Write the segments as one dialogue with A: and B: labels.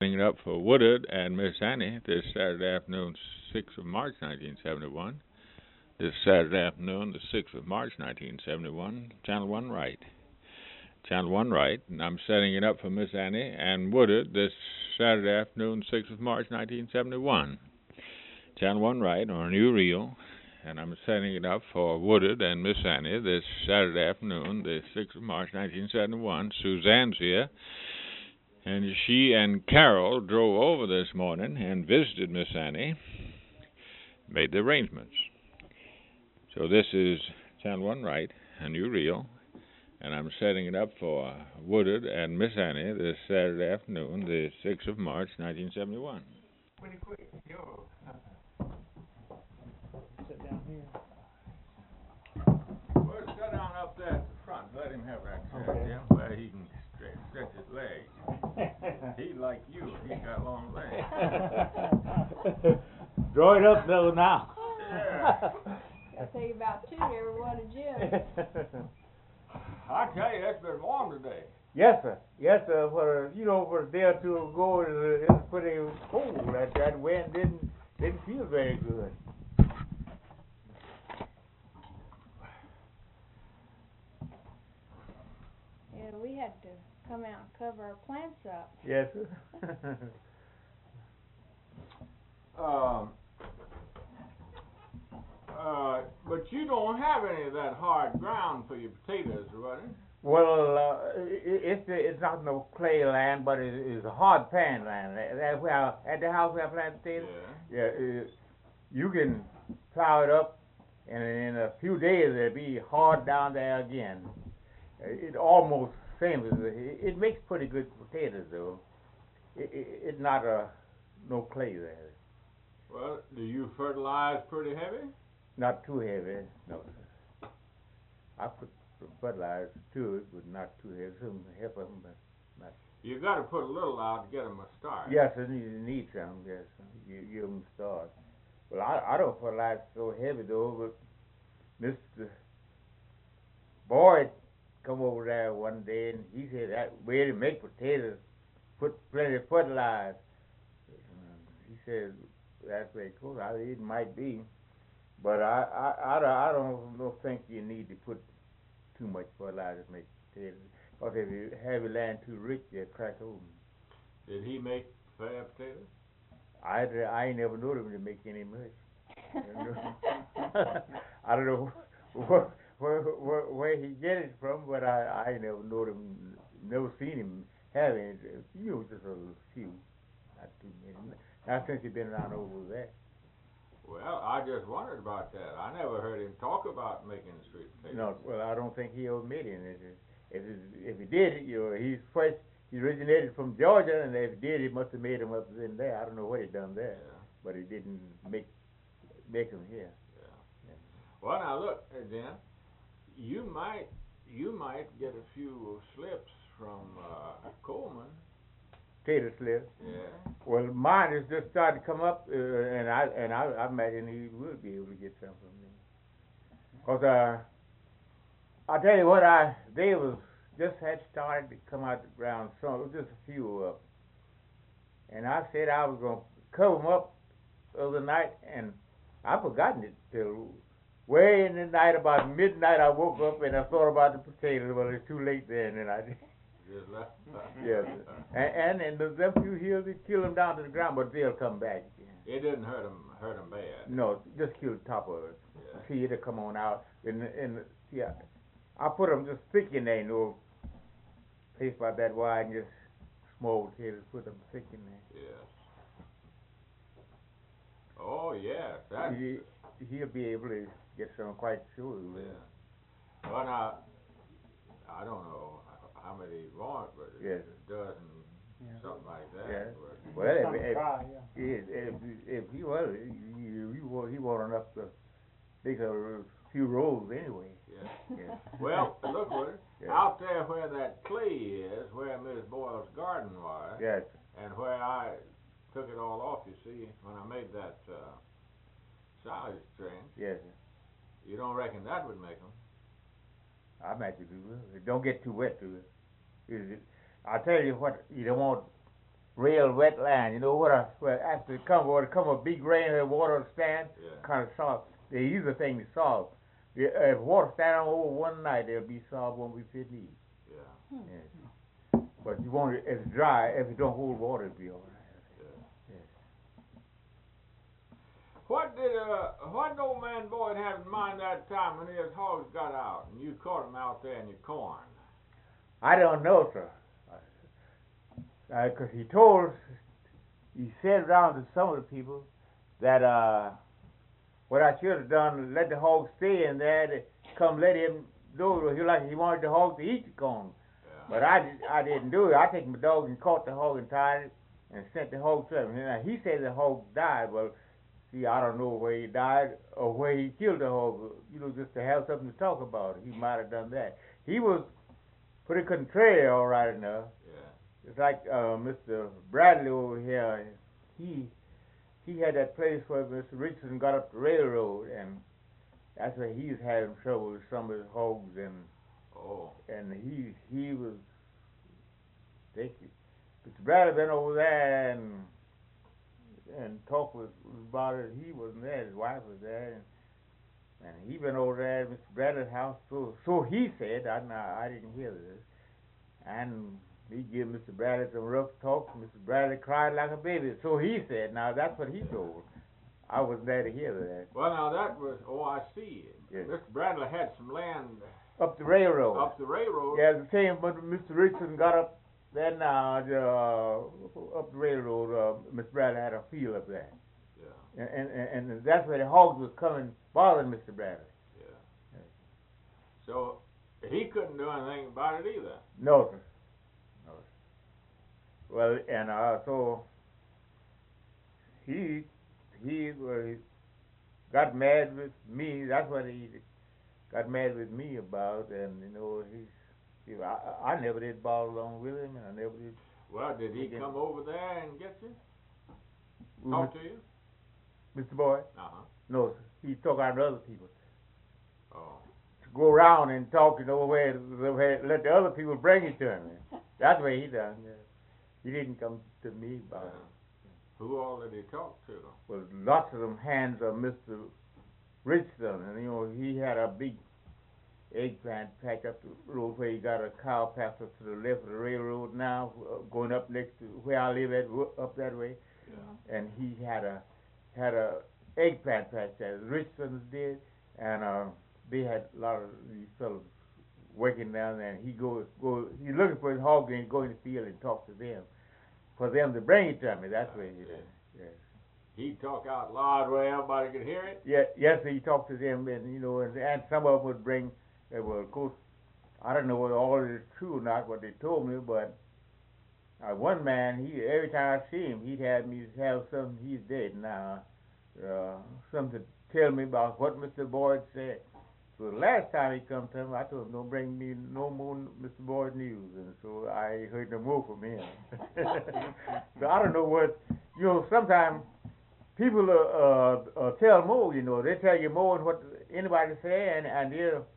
A: Bring it up for Woodard and Miss Annie this Saturday afternoon, 6th of March, 1971. This Saturday afternoon, the 6th of March, 1971, Channel 1 Right. Channel 1 Right, and I'm setting it up for Miss Annie and Woodard this Saturday afternoon, 6th of March, 1971. Channel 1 Right on a new reel, and I'm setting it up for Woodard and Miss Annie this Saturday afternoon, the 6th of March, 1971. Suzanne's here. And she and Carol drove over this morning and visited Miss Annie, made the arrangements. So this is Channel 1 Right, a new reel, and I'm setting it up for Woodard and Miss Annie this Saturday afternoon, the 6th of March, 1971.
B: Pretty quick. Yo. Sit down here.
A: Well, sit down up there at the front. Let him have that chair,
B: Okay.
A: Jim, where he can stretch his legs. He like you, he got long legs.
B: Draw it up though now.
A: Yeah.
C: I'll tell you about two to every one of Jim.
A: I tell you, it's been warm today.
B: Yes, sir. Yes, sir. For a day or two ago, it was pretty cold. That wind didn't feel very good.
C: Yeah, we had to come out and cover our plants up.
B: Yes, sir.
A: But you don't have any of that hard ground for your potatoes, right?
B: Well, it's not no clay land, but it's a hard pan land. That's where at the house where I plant potatoes.
A: Yeah.
B: Yeah, you can plow it up, and in a few days it'll be hard down there again. It almost same as it makes pretty good potatoes though. It's not no clay there.
A: Well, do you fertilize pretty heavy?
B: Not too heavy, no. Sir. I put some fertilizer to it, but not too heavy. Some help them, but not.
A: You got to put a little out to get them a start.
B: Yes, it need some. Yes, you give them start. Well, I don't fertilize so heavy though, but Mr. Boyd come over there one day and he said that way to make potatoes, put plenty of fertilizer. He said that's way cool. It might be, but I don't think you need to put too much fertilizer to make potatoes. Because if you have your land too rich, you'll crack open.
A: Did he make fair potatoes?
B: I ain't never known him to make any much. I don't know where he get it from, but I never known him, never seen him have any. Just a few, not too many. Not since he's been around over there.
A: Well, I just wondered about that. I never heard him talk about making sweet potatoes.
B: No, well, I don't think he ever made any. If he did, he originated from Georgia, and if he did, he must have made them up in there. I don't know what he done there, but he didn't make them here.
A: Yeah. Well, now look, Dan, you might get a few slips from Coleman.
B: Potato slip.
A: Yeah.
B: Well, mine is just starting to come up, and I imagine he will be able to get some from me. Cause I tell you what, they was just had started to come out the ground, so it was just a few up. And I said I was gonna cover them up the other night, and I forgotten it till way in the night, about midnight. I woke up and I thought about the potatoes. Well, it's too late then, and I
A: Just left.
B: yes. And them few hills, it killed them down to the ground, but they'll come back again.
A: It didn't hurt them bad.
B: No, just kill the top of it.
A: Yeah.
B: See, it'll come on out. Yeah, I put them just thick in there, place about that wide, and just small potatoes, put them thick in there.
A: Yes. Oh, yes. That.
B: He'll be able to get some, quite sure. He will.
A: Yeah. Well, now, I don't know how many he want, but
B: Yes.
A: a dozen, something like that.
B: Yeah.
A: But
B: Well, if he was, he want enough to make a few rolls anyway.
A: yeah.
B: Yeah.
A: Well, look, Woody,
B: Yeah.
A: out there where that clay is, where Miss Boyle's garden was,
B: Yes.
A: and where I took it all off, you see, when I made that silage string,
B: Yes.
A: you don't reckon that would make them?
B: I imagine you will. Don't get too wet to it. I tell you what, you don't want real wetland. You know what? After it come a big rain, the water stand
A: Yeah.
B: kind of soft. They use the thing to solve. If water stand on over one night, it'll be soft. Won't be fit to eat.
A: Yeah.
B: Yes. But you want it, it's dry. If it don't hold water, it'll be all right.
A: Yeah.
B: Yes.
A: What did old man Boyd have in mind that time when his hogs got out and you caught him out there in your corn?
B: I don't know, sir. Because he said around to some of the people that what I should have done, let the hog stay in there, to come let him do it. He wanted the hog to eat the corn.
A: Yeah.
B: But I didn't do it. I take my dog and caught the hog and tied it and sent the hog to him. And he said the hog died. Well, see, I don't know where he died or where he killed the hog. You know, just to have something to talk about. He might have done that. He was pretty contrary, all right enough.
A: Yeah.
B: It's like Mr. Bradley over here. He had that place where Mr. Richardson got up the railroad, and that's where he was having trouble with some of his hogs, and he was thinking. Mr. Bradley been over there and talked about it. He wasn't there. His wife was there, and he been over there at Mr. Bradley's house. So he said. I didn't hear this, and he gave Mr. Bradley some rough talk. Mr. Bradley cried like a baby. So he said. Now that's what he told. I wasn't there to hear that.
A: Well, now that was. Oh, I see.
B: Yes.
A: Mr. Bradley had some land
B: Up the railroad.
A: up the railroad.
B: Yeah, the same. But Mr. Richardson got up there now. Up the railroad. Mr. Bradley had a field up there.
A: Yeah.
B: And that's where the hogs was coming bothering Mr. Bradley.
A: Yeah. So he couldn't do anything about it either.
B: No, sir. No, sir. Well, and so he got mad with me. That's what he got mad with me about. And you know, I never did ball along with him, and I never did.
A: Well, did he come over there and get you?
B: With
A: Talk to you?
B: Mr. Boyd?
A: Uh-huh.
B: No, sir. He talked out to other people.
A: Oh.
B: To go around and talk, you know, where let the other people bring it to him. That's what he done. Yeah. He didn't come to me about it.
A: Who all did he talk to?
B: Well, lots of them hands of Mr. Richardson, and you know, he had a big eggplant patch up the road where he got a cow pasture to the left of the railroad now, going up next to where I live at, up that way.
A: Yeah.
B: And he had a eggplant patch that Richardson's did, and they had a lot of these fellows working down there, and he's looking for his hog and go in the field and talk to them, for them to bring it to me. That's where he did. Yes.
A: He'd talk out loud where everybody could hear it?
B: Yeah, yes, he talked to them, and you know, and some of them would bring. Well, of course, I don't know whether all is true or not what they told me, but one man, every time I see him, he'd have me have something. He's dead now, something to tell me about what Mr. Boyd said. So the last time he come to him, I told him, don't bring me no more Mr. Boyd news, and so I heard no more from him. So I don't know what, you know, sometimes people tell more, you know, they tell you more than what anybody say, and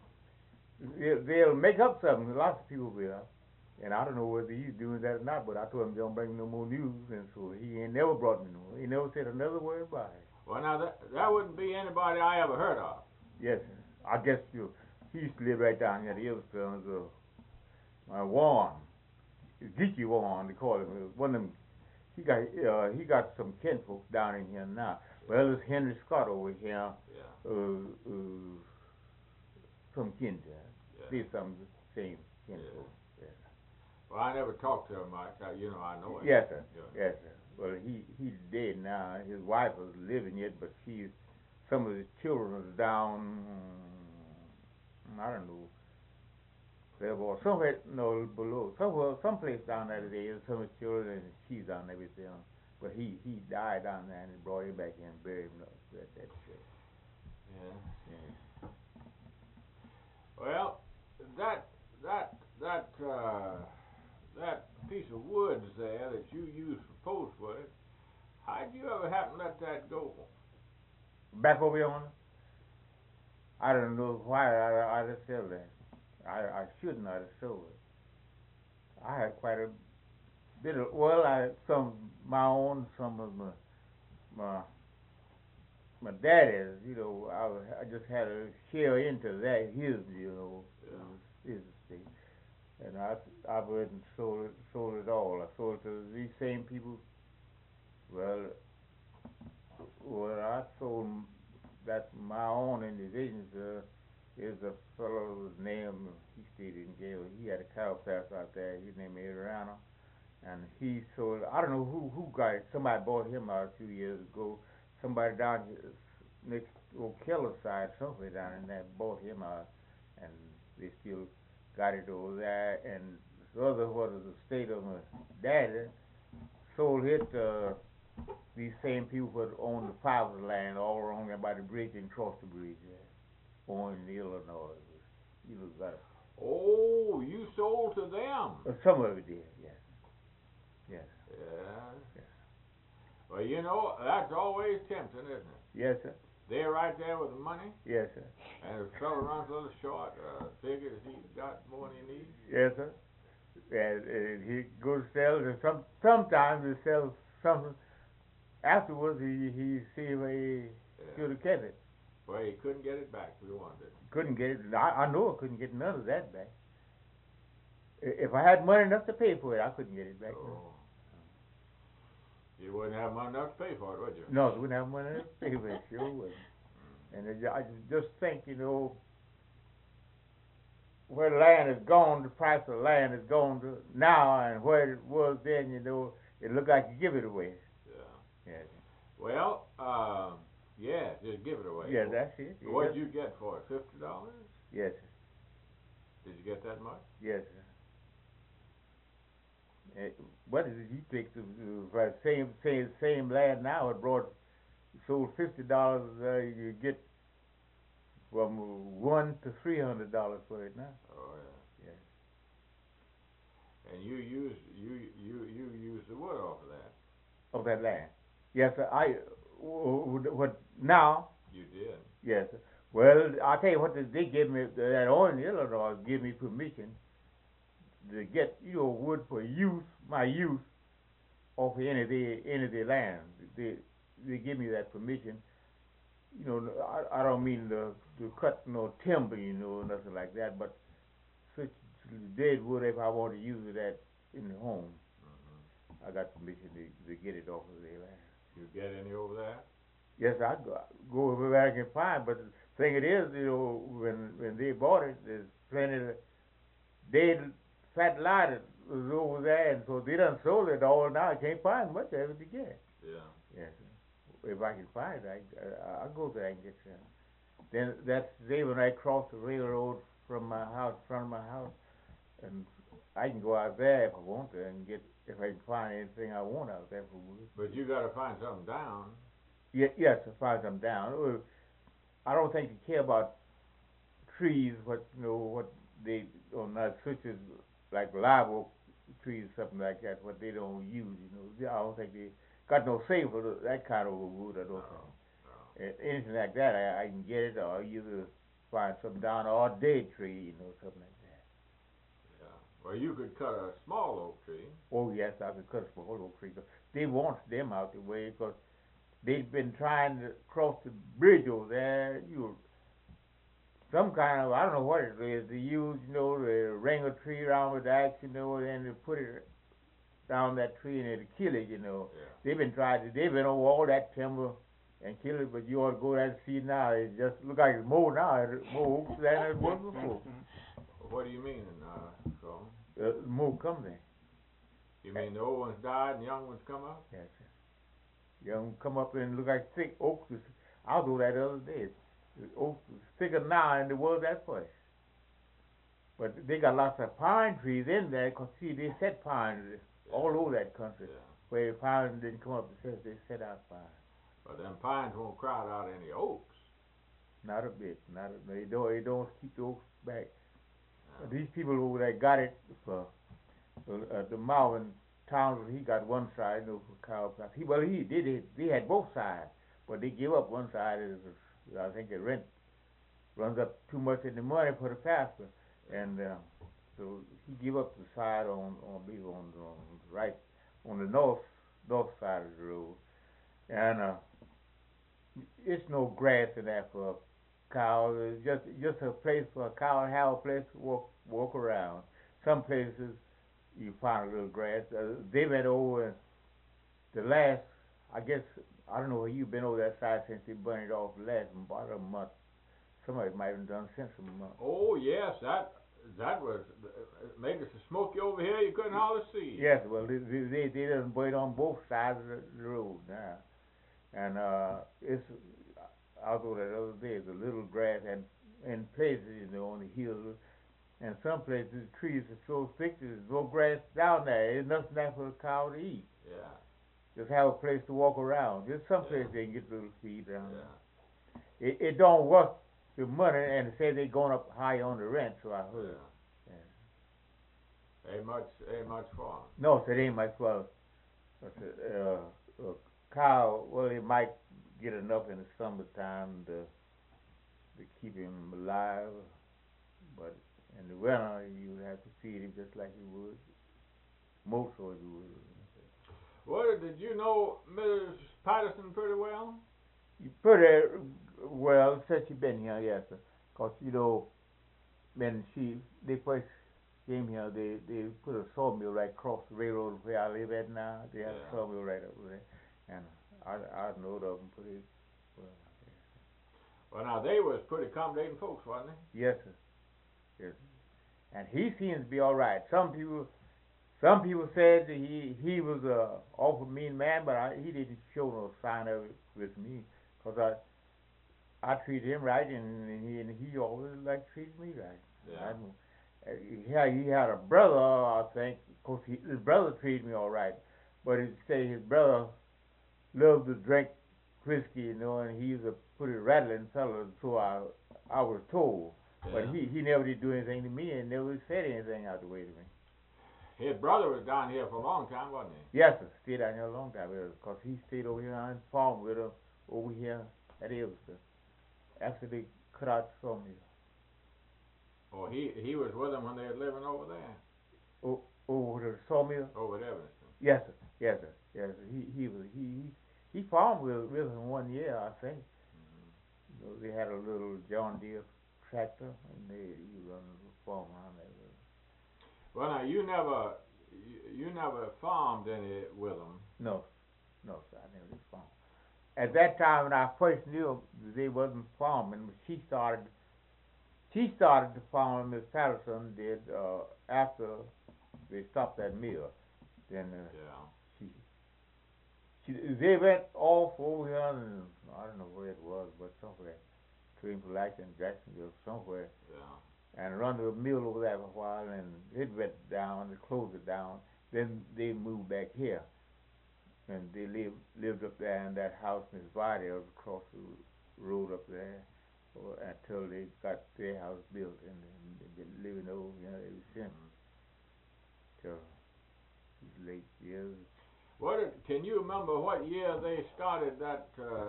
B: they'll make up something. Lots of people will. And I don't know whether he's doing that or not, but I told him don't bring no more news, and so he ain't never brought me no more. He never said another word about it.
A: Well, now, that wouldn't be anybody I ever heard of.
B: Yes, I guess he used to live right down here at the Everstones, Warren. Geeky Warren, they call him. One of them, he got some kinfolk down in here now. Well, there's Henry Scott over here,
A: Yeah.
B: some kin to him.
A: Yeah.
B: They're some same kinfolk. Yeah.
A: Well, I never talked to him much. I know him.
B: Yes, sir.
A: Yeah.
B: Yes, sir. Well, he's dead now. His wife was living yet, but some of his children was down. I don't know. There was somewhere below, someplace down there today. Some of his children and she's down there with them. But he died down there, and they brought him back here and buried him at that place.
A: Yeah.
B: Yeah.
A: Well, that piece of woods there that you used for postwood, how'd you ever happen to let that go?
B: Back over here on it? I don't know why I just sold that. I should not have sold it. I had quite a well, some my own, some of my my daddy's. I just had to share into that his, his estate, and I went and sold it all. I sold it to these same people. Well, I sold that my own individuals. Is a fellow's name. He stayed in jail. He had a cow pasture out there. His name is Adriano. And he sold. I don't know who got it. Somebody bought him out a few years ago. Somebody down here next Ocala side, somewhere down in there, bought him out, and they still got it over there. And the other was the state of my daddy sold it to these same people that own the private land all around there by the bridge and across the bridge there, on in Illinois. You got it.
A: Oh, you sold to them?
B: Some of it did, yes. Yes.
A: Yeah. Yes. Well, that's always tempting, isn't it?
B: Yes, sir.
A: They're right there with the money.
B: Yes, sir.
A: And if a fellow runs a little short, figures he's got more than he needs.
B: Yes, sir. And he goes to sell, and sometimes he sells something. Afterwards, he see where he should have kept it.
A: Well, he couldn't get it back if he wanted it.
B: Couldn't get it. I know I couldn't get none of that back. If I had money enough to pay for it, I couldn't get it back.
A: Oh. You wouldn't have money enough to pay for it, would you?
B: No, I wouldn't have money enough to pay for it. Sure wouldn't. And I just think, where the land is gone, the price of land is gone to now, and where it was then, it looked like you give it away.
A: Yeah.
B: Yes.
A: Well, yeah, just give it away.
B: Yeah, that's it.
A: What did you get for it? $50?
B: Yes, sir.
A: Did you get that much?
B: Yes, sir. What is it you think? For the same land now, sold $50. You get from $100 to $300 for it now.
A: Oh yeah.
B: Yes.
A: And you use the wood off of that.
B: Of that land. Yes, sir. What now?
A: You did.
B: Yes, sir. Well, I'll tell you what, they gave me, that Owen, Illinois, gave me permission to get, wood for my use, off of any of their land. They give me that permission. I don't mean to cut no timber, nothing like that, but such dead wood, if I want to use it in the home, I got permission to get it off of their land.
A: You get any over there?
B: Yes, I go over where I can find, but the thing it is, when they bought it, there's plenty of dead fat lot that was over there, and so they done sold it all now. I can't find much of it to get.
A: Yeah.
B: Yes. If I can find it, I'll go there and get some. Then that's when I cross the railroad from my house, front of my house, and I can go out there if I want to and get, if I can find anything I want out there for wood.
A: But you got to find something down.
B: Yes, to find something down. I don't think they care about trees, what they not such as like live oak trees, something like that, what they don't use. I don't think they got no say for that kind of wood. I don't think. Anything like that, I can get it, or either find something down, or a dead tree, something like that.
A: Yeah. Well, you could cut a small oak tree.
B: Oh yes, I could cut a small oak tree. They want them out the way because they've been trying to cross the bridge over there. Some kind of, I don't know what it is, they use, they ring a tree around with the axe, and they put it down that tree and it'll kill it,
A: Yeah.
B: They've been over all that timber and kill it, but you ought to go there and see it now. It just look like it's more now. It's more oaks than it was before.
A: What do you mean, so?
B: More come there.
A: You mean the old ones died and young ones come up?
B: Yes, sir. Young come up and look like thick oaks. I was over there the other day. The oaks is thicker now than they was at first. But they got lots of pine trees in there, because, see, they set pines all over that country.
A: Yeah.
B: Where pines didn't come up, they set out pines.
A: But them pines won't crowd out any oaks.
B: Not a bit. They don't keep the oaks back. These people over there got it for the Marvin Townsend. He got one side, for cow pasture. He had both sides, but they give up one side. I think the rent runs up too much in the money for the pasture, and so he give up the side on the right on the north side of the road, and it's no grass in there for cows. It's just a place for a cow to have a place to walk around. Some places you find a little grass. They went over the last, I guess, I don't know where you've been over that side since they burned it off last about a month. Somebody might have done since a month.
A: Oh yes, that was it made us so smoky over here you couldn't hardly see.
B: Yes, well they done burn it on both sides of the road now, and it's I go there the other day. It's a little grass and in places on the hills, and some places the trees are so thick there's no grass down there. There's nothing there for the cow to eat.
A: Yeah.
B: Just have a place to walk around. There's some
A: Yeah.
B: places they can get little feed down
A: Yeah.
B: there. It don't worth the money, and they say they're going up high on the rent, so I heard. Yeah.
A: Ain't much fun.
B: No, so it ain't much fun. A cow, well, it might get enough in the summertime to keep him alive, but in the winter you have to feed him just like you would most of you would.
A: Well, did you know Mrs. Patterson pretty well?
B: You pretty well since you been here, yes, sir. 'Cause when they first came here, they put a sawmill right across the railroad where I live at now. They have a sawmill right over there, and I know of them pretty well.
A: Well, now they was pretty accommodating folks, wasn't they?
B: Yes, sir. Yes, and he seems to be all right. Some people said that he was a awful mean man, but he didn't show no sign of it with me, 'cause I treated him right, and he always like treated me right.
A: Yeah.
B: He had a brother, I think. Of course, his brother treated me all right, but he say his brother loved to drink whiskey, and he was a pretty rattling fellow, so I was told.
A: Yeah.
B: But he never did do anything to me, and never said anything out the way to me.
A: His brother was down here for a long time, wasn't he?
B: Yes, sir. Stayed down here a long time, because he stayed over here on the farm with her over here at Evanston after they cut out the sawmill.
A: Oh, he was with them when they were living over there.
B: Over the sawmill.
A: Over at Evanston.
B: Yes, sir. Yes, sir. Yes, sir. He farmed with him 1 year, I think.
A: Mm-hmm.
B: They had a little John Deere tractor, and he run the farm around there.
A: Well, now you never farmed any with them.
B: No, sir. I never did farm. At that time, when I first knew them, they wasn't farming. She started to farm. Miss Patterson did after they stopped that mill. Then they went off over here, and I don't know where it was, but somewhere between Pulaski and Jacksonville, somewhere.
A: Yeah.
B: And run the mill over there for a while, and it went down. They closed it down. Then they moved back here, and they lived up there in that house, Miss Vidal, across the road up there, until they got their house built, and they've been living over here ever since. Till these late years.
A: Can you remember what year they started that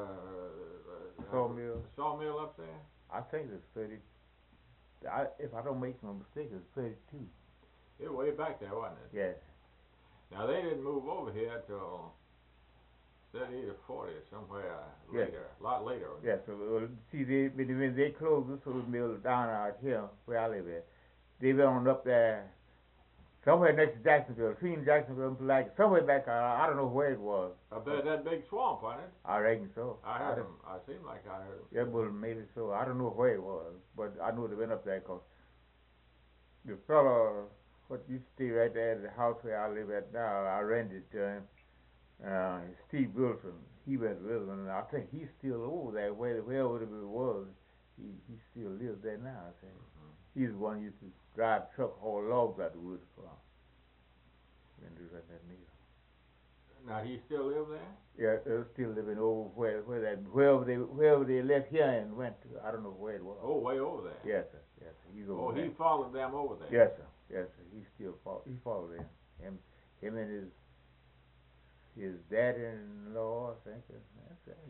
B: Sawmill
A: up there?
B: I think it's 30. If I don't make no mistake, it's 32.
A: It was way back there, wasn't it?
B: Yes.
A: Now they didn't move over here till 30 or 40 or somewhere later, a lot later.
B: Yes. So see, when they closed this little mill down out here where I live at, they went on up there somewhere next to Jacksonville, between Jacksonville and Pulaski, somewhere back. I don't know where it was.
A: I bet that big swamp, wasn't it?
B: I reckon so.
A: I heard them. I seemed like I heard them.
B: Yeah, well, maybe so. I don't know where it was, but I know they went up there because the fellow what used to stay right there at the house where I live at now, I rented to him. Steve Wilson. He went with him, and I think he's still over there, wherever it was. He still lives there now, I think. He's the one who used to drive truck, haul logs out the woods for him. When they run that mill.
A: Now he still live there?
B: Yeah, they're still living over wherever they left here and went to. I don't know where it was.
A: Oh, way over there.
B: Yes, sir. Yes, sir. He's over there.
A: He followed them over there.
B: Yes, sir. Yes, sir. He followed them. Him and his daddy-in-law, I think. That's right.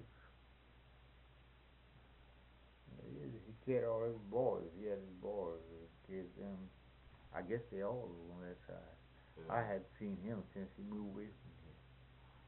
B: He cared all his boys. He had his boys. His kids. I guess they all were on that side.
A: Yeah.
B: I hadn't seen him since he moved away from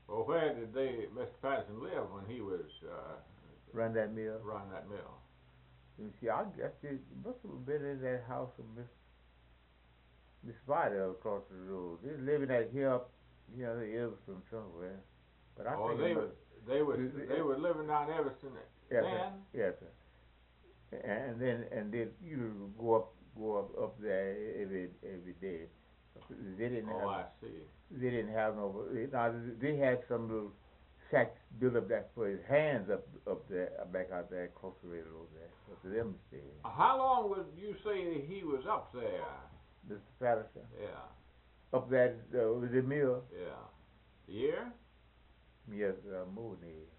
A: Well, where did Mr. Patterson live when he was
B: Run that mill.
A: running that mill?
B: You see, I guess it must have been in that house of Miss Spider across the road. They living at here up, the Everson somewhere. But I think
A: they were living down Everson
B: yes,
A: then.
B: sir. Yes, sir. And then you go up there every day. They didn't have.
A: I see.
B: They didn't have no. Now they had some little shacks built up there for his hands up there, back out there across the railroad there. Up to them stay.
A: How long would you say he was up there?
B: Mr. Patterson.
A: Yeah.
B: Up there with the mill.
A: Yeah. Year?
B: Yes, more than a year.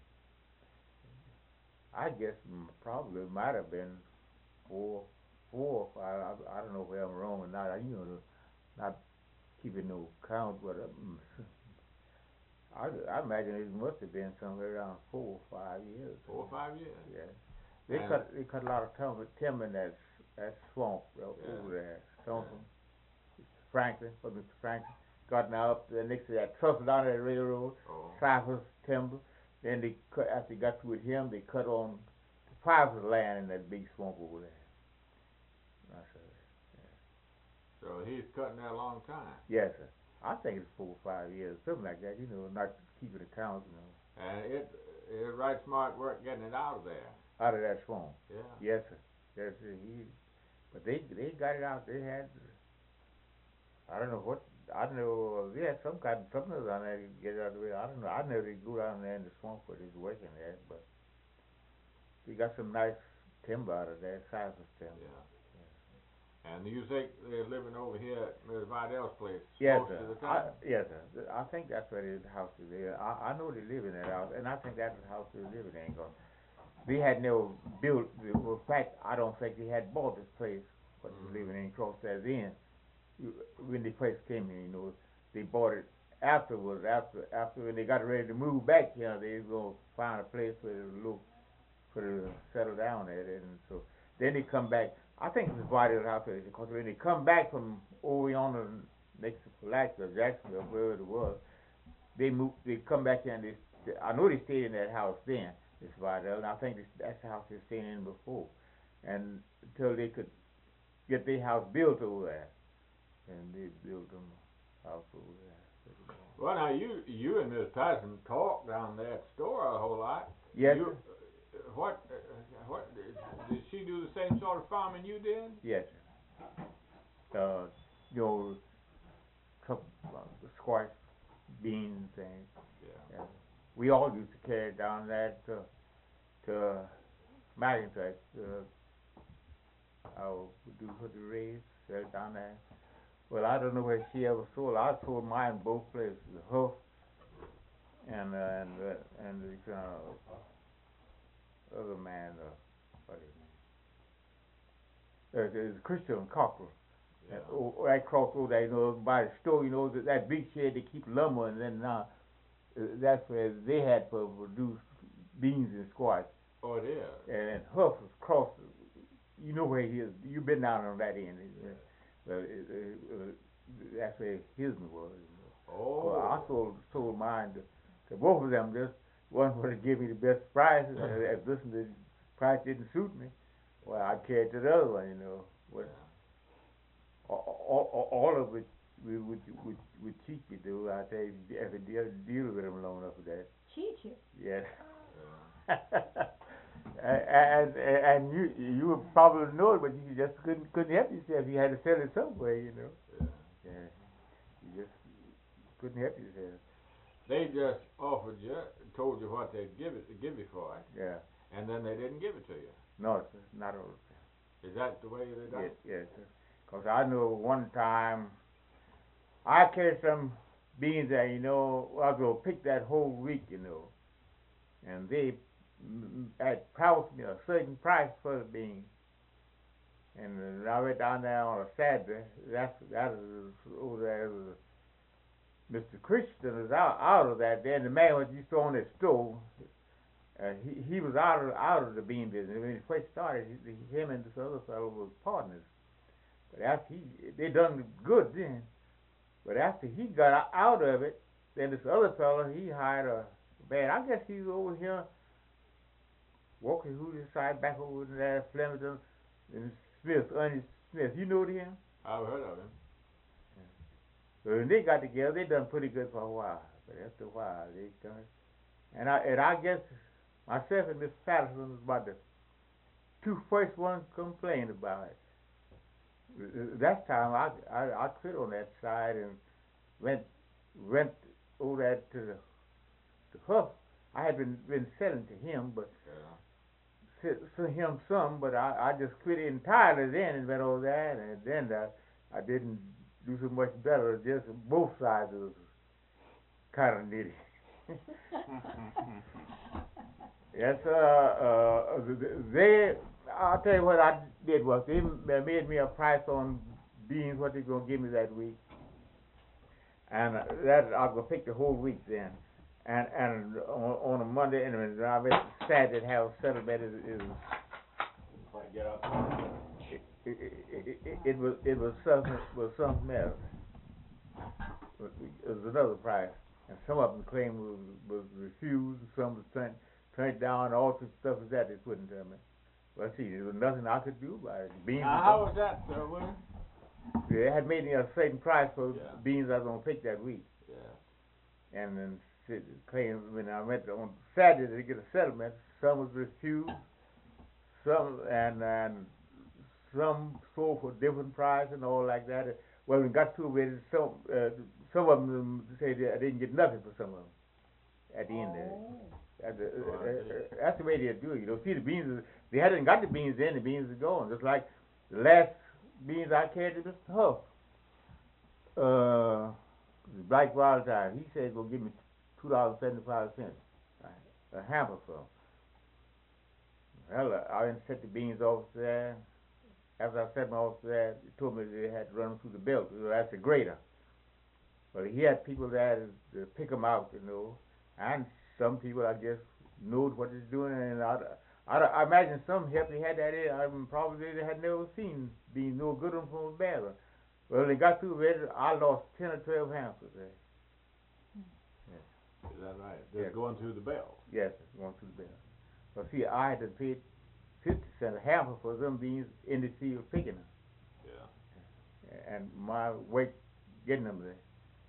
B: I guess probably might have been four or five. I don't know where I'm wrong or not. Not keeping no count, but I imagine it must have been somewhere around 4 or 5 years.
A: 4 or 5 years.
B: Yeah. They cut a lot of timber in that swamp over there. Franklin, Mr. Franklin, got now up there next to that truck down that railroad. Cypress timber. Then they cut, after they got through with him, they cut on the private land in that big swamp over there.
A: So he's cutting there a long time.
B: Yes, sir. I think it's 4 or 5 years, something like that. Not keeping account.
A: And it right smart work getting it out of there.
B: Out of that swamp.
A: Yeah.
B: Yes, sir. Yes, sir. But they got it out. They had. I don't know what. I know they had something down there to get it out of the way. I don't know. I never did go down there in the swamp where he's working there, but they got some nice timber out of there, cypress timber.
A: Yeah. And you think they're living over here at Ms. Vidal's place
B: Yes,
A: most
B: sir.
A: of the time?
B: Yes, sir. I think that's where the house is there. I know they live in that house, and I think that's the house they live in. They had never built. In fact, I don't think they had bought this place, what they're living in, across that end. When they first came here, they bought it afterwards. After when they got ready to move back here, they was gonna find a place for to settle down at, and so then they come back. I think it's Vidal's house because when they come back from over yonder next to Pulaski or Jacksonville, wherever it was, they come back here and I know they stayed in that house then, this Vidal, and I think that's the house they stayed in before, and until they could get their house built over there. And they built them a house over there.
A: Well, now you and Miss Patterson talked down there at the store a whole lot.
B: Yes.
A: What did she do the same sort of farming you did?
B: Yes. Squash, beans, things.
A: Yeah.
B: We all used to carry down there to McIntosh. I would do for the raise, sell down there. Well, I don't know where she ever sold. I sold mine both places, the Huff and the other man, what is his name? There's Christian Cockrell.
A: Yeah.
B: Right across over there, by the store, that big shed they keep lumber, and then now that's where they had to produce beans and squash.
A: Oh, it is.
B: And Huff was across. You know where he is. You've been down on that end. That's where his was.
A: Oh.
B: Well, I sold mine to both of them. Just one for to give me the best price. If the price didn't suit me, well, I carried to the other one. All of it we would cheat you, though. I tell you, if you deal with them long enough for that.
C: Cheat you?
B: Yeah. And you would probably know it, but you just couldn't help yourself. You had to sell it somewhere,
A: Yeah.
B: Yeah. You just couldn't help yourself.
A: They just offered you, told you what they'd give you for it.
B: Yeah.
A: And then they didn't give it to you.
B: No, sir, not all the time.
A: Is that the way they done it?
B: Yes, sir. Because I know one time I carried some beans there, I was going to pick that whole week, and they had promised me a certain price for the beans. And I went down there on a Saturday. That was over there. Mr. Christian was out of that. Then the man was used to own his store. He was out of the bean business when he first started. Him and this other fellow was partners. But after they done good then. But after he got out of it, then this other fella, he hired a band. I guess he's over here walking through this side back over there, Flemington and Smith, Ernest Smith. You know him?
A: I've heard of him.
B: So when they got together, they done pretty good for a while. But after a while, they done. And I guess myself and Miss Patterson was about the two first ones complained about it. That time I quit on that side and went over there to Huff. I had been selling to him, but sent him some, but I just quit entirely then and went over there, and then I didn't do so much better. Just both sides was kind of nitty. Yes, I'll tell you what I did was they made me a price on beans, what they gonna give me that week, and that I was gonna pick the whole week then, and on a Monday and when I went Saturday have a settlement is
A: Get up.
B: it was something else. It was another price, and some of them claimed was refused, and some was turned down, all sorts of stuff like that they couldn't tell me. Well, see, there was nothing I could do about it. Beans.
A: Now, how was that, William?
B: They had made me a certain price for
A: Yeah.
B: beans I was gonna pick that week,
A: Yeah.
B: and then claimed when I went on Saturday to get a settlement, some was refused, some and some sold for different price and all like that. Well, when we got to it, some of them say I didn't get nothing for some of them at the end of it. That's the way they do it. You know, see the beans, they hadn't got the beans in, the beans are gone. Just like the last beans I carried to Mr. Huff, the Black Valentine, he said go give me $2.75 a hamper for 'em. Well, I didn't set the beans off there. After I set them off there, they told me they had to run them through the belt. That's a grader. But he had people there to pick them out, you know. And some people, I guess, knew what he's doing. And I imagine some help they had that in. Probably they had never seen being no good one from a bad one. Well, they got through with it. I lost 10 or 12 hampers there.
A: Is that right? They're
B: Yes.
A: going through the bell.
B: Yes, going through the belt. But see, I had to pay 50 cents a hamper for them beans in the field picking them.
A: Yeah.
B: And my weight getting them there.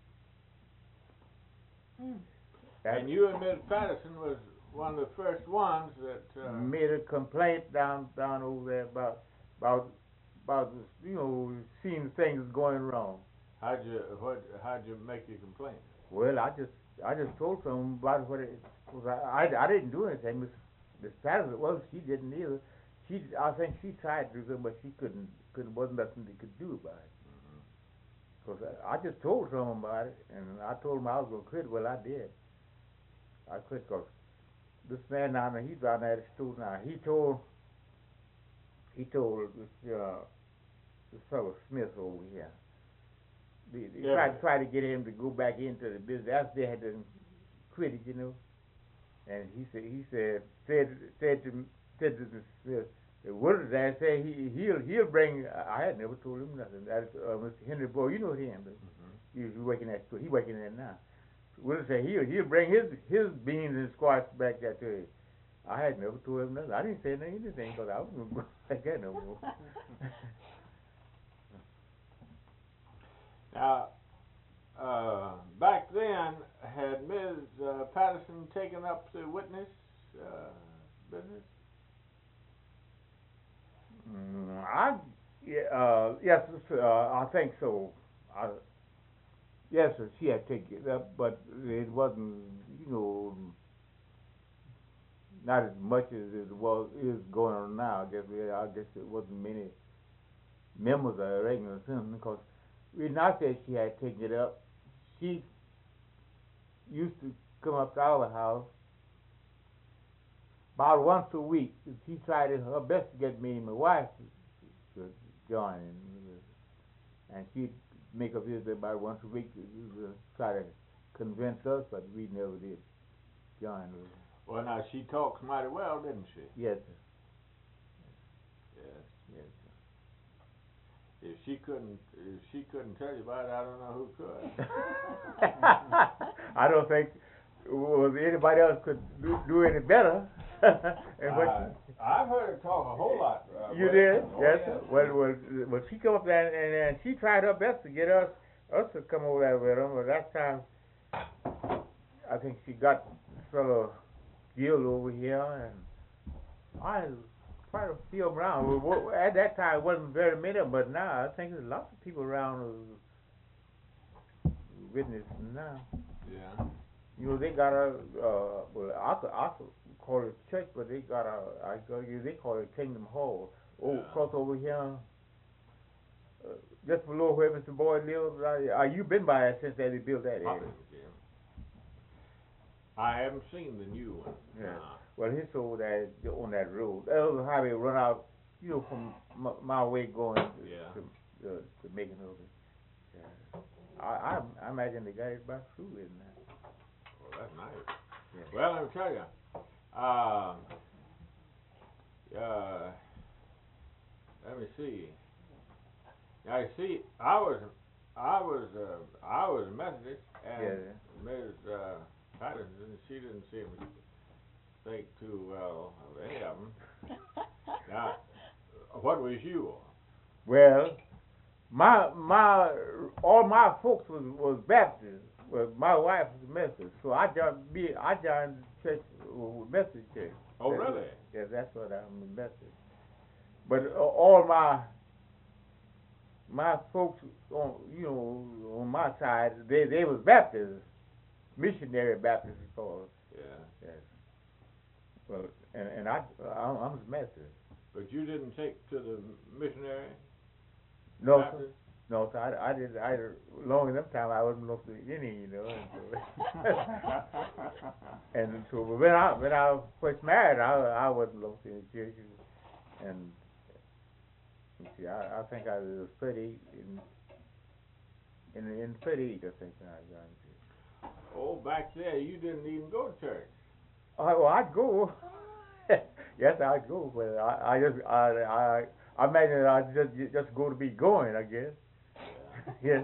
A: And you and Miss Patterson was one of the first ones that
B: made a complaint down over there about this, you know, seeing things going wrong.
A: how'd you make your complaint?
B: Well, I just told them about what it was. I didn't do anything. Miss Patterson, well, she didn't either. I think she tried to do something, but she couldn't. Wasn't nothing they could do about it. Because I just told someone about it, and I told them I was going to quit. Well, I did. I quit because this man down there, he's down there at the store now. He told this fellow Smith over here. They tried to get him to go back into the business after they had to quit it, you know. And he said to Mr. Smith, what did I say? He'll bring. I had never told him nothing. That's Mr. Henry Boy. You know him, but he's working at school. He's working there now. What did I say? He'll bring his beans and squash back there to you. I had never told him nothing. I didn't say anything because I wasn't going like that no more.
A: Now, back then, had Ms. Patterson taken up the witness business?
B: Yes, I think so. Yes, sir, she had taken it up, but it wasn't, you know, not as much as it is going on now. I guess it wasn't many members of the regular assembly because we not said she had taken it up. She used to come up to our house about once a week. She tried her best to get me and my wife to join, and she'd make a visit about once a week to try to convince us, but we never did join her.
A: Well, now she talks mighty well, didn't she?
B: Yes, sir.
A: Yes.
B: Yes, sir.
A: If she couldn't tell you about it, I don't know who could.
B: I don't think anybody else could do any better. And
A: I've heard her talk a whole lot.
B: you did?
A: Oh,
B: Yes.
A: yeah.
B: Well, she come up there and she tried her best to get us to come over there with them. But that time, I think she got fellow Gil over here, and I tried to feel around. At that time, it wasn't very many, but now I think there's lots of people around who's witnessing now.
A: Yeah.
B: You know, they got a, well, I could call it church, but they got they call it Kingdom Hall. Across over here, just below where Mr. Boyd lives. You've been by it since they built that area.
A: I haven't seen the new one.
B: Yeah. Well, he's over there on that road. That was the highway run out, from my way going to Macon over. Yeah. I imagine the guy is about through it now.
A: Well, that's nice.
B: Yeah.
A: Well, let me tell you. Let me see. Now you see, I was a Methodist, and Ms. Patterson, she didn't seem to think too well of any of them. Now, what was you?
B: Well, all my folks was Baptist. Well, my wife was Methodist, so I joined the church, Methodist church.
A: Oh, really?
B: Yes, that's what I'm a Methodist. But all my folks on my side, they was Baptists, missionary Baptists, it's called.
A: Yeah.
B: Yes. Well, and I'm a Methodist.
A: But you didn't take to the missionary?
B: No,
A: Baptist?
B: sir. No, sir, I didn't. Long enough time I wasn't looking at any, And so when I first married, I wasn't looking at church, and see, I think I was 38 in 38, I think I joined church.
A: Oh, back there you didn't even go to church.
B: Well, I'd go. Yes, I'd go, but I imagine I'd just go to be going, I guess. Yes.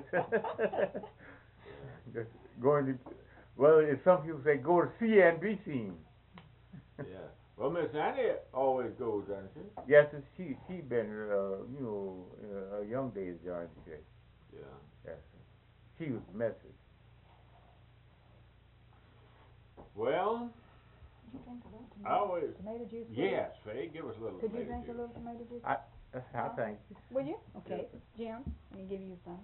B: Just going to, well, if some people say go to see and be seen.
A: Yeah. Well, Miss Annie always goes, doesn't she?
B: Yes, she been, her young days joined the church.
A: Yeah.
B: Yes. She was a Methodist.
A: Well,
D: Could you drink a little
A: I always.
D: tomato juice?
A: Yes, Faye, give us a little.
D: Could you
A: tomato
D: drink a
A: juice.
D: little tomato juice?
B: I think.
D: Will you? Okay. Jim, let me give you some.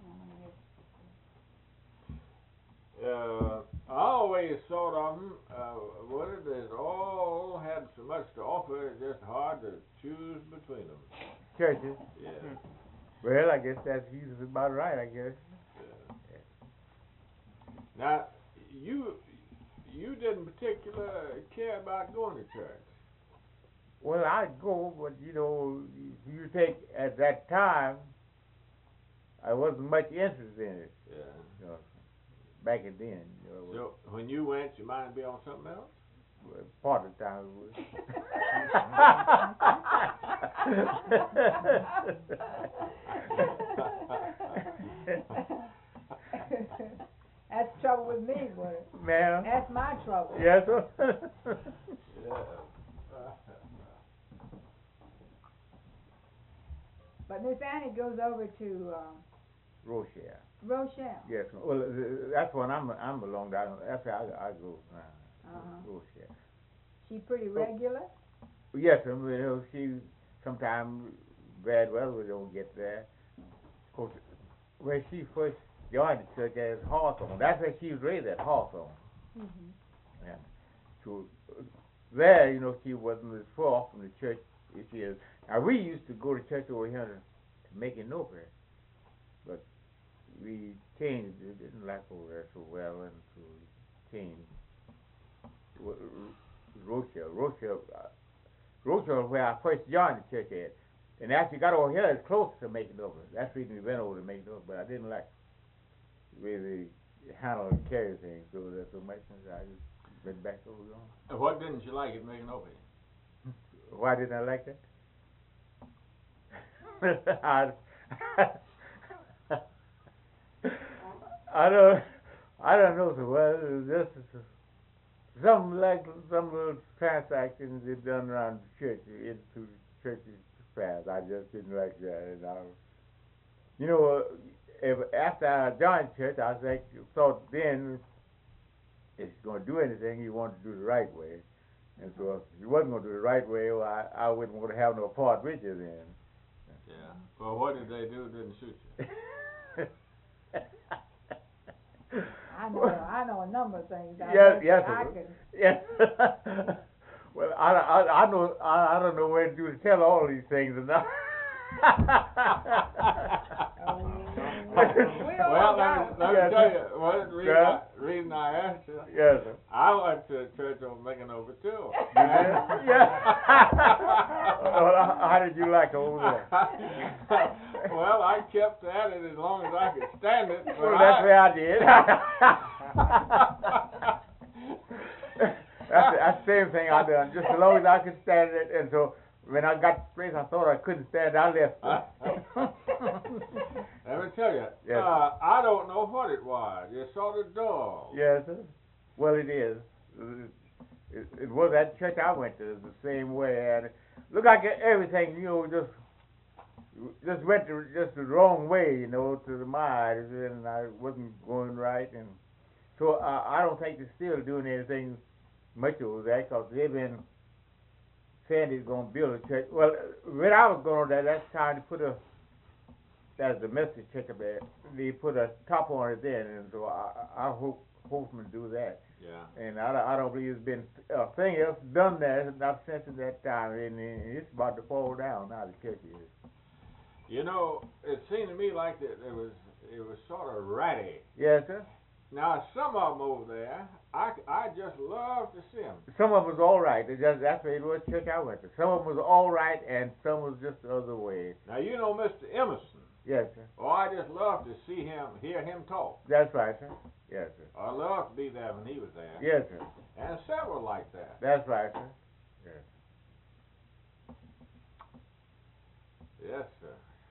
A: I always thought of them, they all had so much to offer, it's just hard to choose between them.
B: Churches.
A: Yeah.
B: Well, I guess that's usually about right, I guess.
A: Yeah. Now, you didn't particularly care about going to church.
B: Well, I'd go, but you take at that time, I wasn't much interested in it.
A: Yeah.
B: Back then.
A: So when you went, you might be on something else.
B: Part of the time it was.
D: That's trouble with me, boy.
B: Ma'am.
D: That's my trouble.
B: Yes, sir.
A: Yeah.
D: But Miss Annie goes over to
B: Rochelle.
D: Rochelle.
B: Yes, well, that's when I'm belong down. That's how I go now. Rochelle.
D: She pretty regular.
B: Yes, she sometimes bad weather we don't get there. Of course, when she first joined the church as Hawthorne, that's where she was raised at Hawthorne.
D: Mm-hmm.
B: And so there, she wasn't as far from the church as she is. Now we used to go to church over here to make it nowhere, but we changed it. Didn't like over there so well, and so we changed. Rochelle, where I first joined the church at, and after you got over here, it's closer to Macon over. That's the reason we went over to Macon over, but I didn't like the way they handle and carry things over there so much, and I just went back over there.
A: What didn't you like at Macon over?
B: Why didn't I like that? I don't know, sir. Well, this is some like some little transactions they've done around the church, into the church's past. I just didn't like that, and you know, if after I joined church, I thought then if he's going to do anything, he wanted to do the right way. And so if he wasn't going to do the right way, well, I wouldn't want to have no part with you then.
A: Yeah. Well, what did they do? Didn't shoot you?
D: I know a number of things.
B: Yes,
D: I
B: yes,
D: could.
B: yes. Well, I know I don't know where to do to tell all these things enough.
A: Well, let me
B: Yes.
A: tell you,
B: Yeah.
A: reason I asked you,
B: Yes, sir.
A: I went to church on Macon over too.
B: You did? Yeah. Well, how did you like it over there?
A: Well, I kept at it as long as I could stand it. But
B: Well, that's where I did. That's the same thing I done, just as long as I could stand it. And so when I got to the place I thought I couldn't stand, I left.
A: Let me tell you,
B: Yes.
A: I don't know what it was. It's sort of dull.
B: Yes, sir. Well, it is. It was that church I went to the same way, and it looked like everything, you know, just went just the wrong way, you know, to my eyes, and I wasn't going right, and so I don't think they're still doing anything much over that, because they've been saying they're going to build a church. Well, when I was going there, that's time to put that's the message church up there. They put a top on it then, and so I hope them to do that.
A: Yeah.
B: And I don't believe there's been a thing else done there not since that time, and it's about to fall down now. The church is.
A: You know, it seemed to me like that it was sort of ratty.
B: Yes, sir.
A: Now, some of them over there, I just love to see them.
B: Some of them was all right. That's where it was church I went to. Some of them was all right, and some was just the other way.
A: Now, you know Mr. Emerson.
B: Yes, sir.
A: Oh, I just love to see him, hear him talk.
B: That's right, sir. Yes, sir.
A: I love to be there when he was there.
B: Yes, sir.
A: And several like that.
B: That's right, sir. Yes.
A: Yes, sir.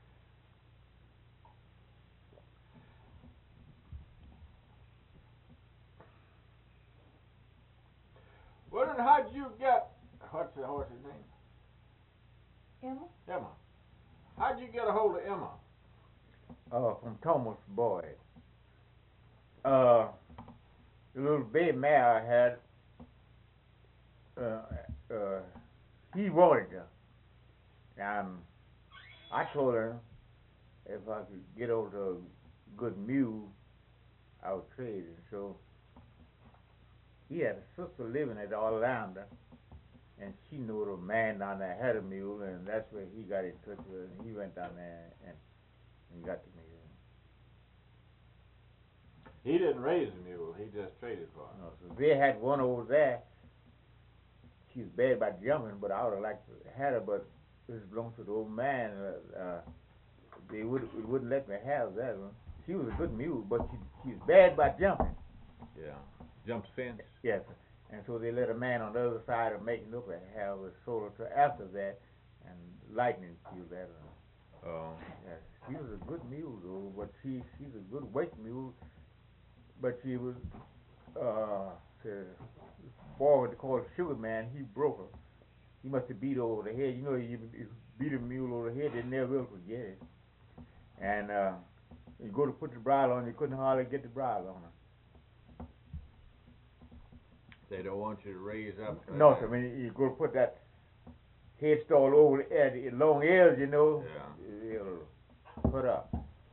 A: Well, then how'd you get, what's the horse's name?
C: Emma?
A: Emma. How'd you get a hold of Emma?
B: From Thomas Boyd. The little baby mare I had, he wanted her. And I told her if I could get over to a good mule, I would trade it. So he had a sister living at Orlando, and she knew the man down there had a mule, and that's where he got in touch with her, and he went down there and got the mule.
A: He didn't raise the mule. He just traded for it.
B: No, so they had one over there. She's bad about jumping, but I would have liked to have her, but this belongs to the old man. They wouldn't let me have that one. She was a good mule, but she's bad about jumping.
A: Yeah. Jumps fence.
B: Yes, sir. And so they let a man on the other side of making up and have a solar after that, and lightning killed that one.
A: Oh.
B: Yes, she was a good mule though, but she's a good weight mule. But she was the boy what they call Sugar Man. He broke her. He must have beat her over the head. You know, you beat a mule over the head, they never will forget it. And you go to put the bridle on, you couldn't hardly get the bridle on her.
A: They don't want you to raise up.
B: No, sir. When you go to put that headstall over the long ears, you know,
A: Yeah.
B: it'll put up.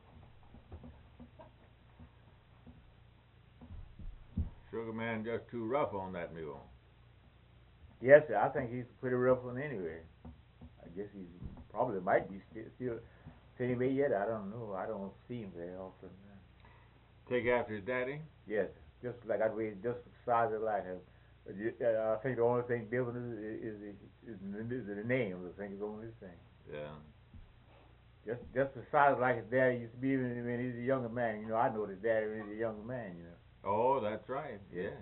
A: Sugar Man just too rough on that mule.
B: Yes, sir. I think he's a pretty rough one anyway. I guess he's probably might be still same way yet. I don't know. I don't see him very often.
A: Take after his daddy?
B: Yes, just like that way, just the size of like him. I think the only thing different is the name. I think is the only thing.
A: Yeah.
B: Just the size like his daddy used to be when he was a younger man. You know, I know his daddy when he was a younger man. You know.
A: Oh, that's right.
B: Yeah.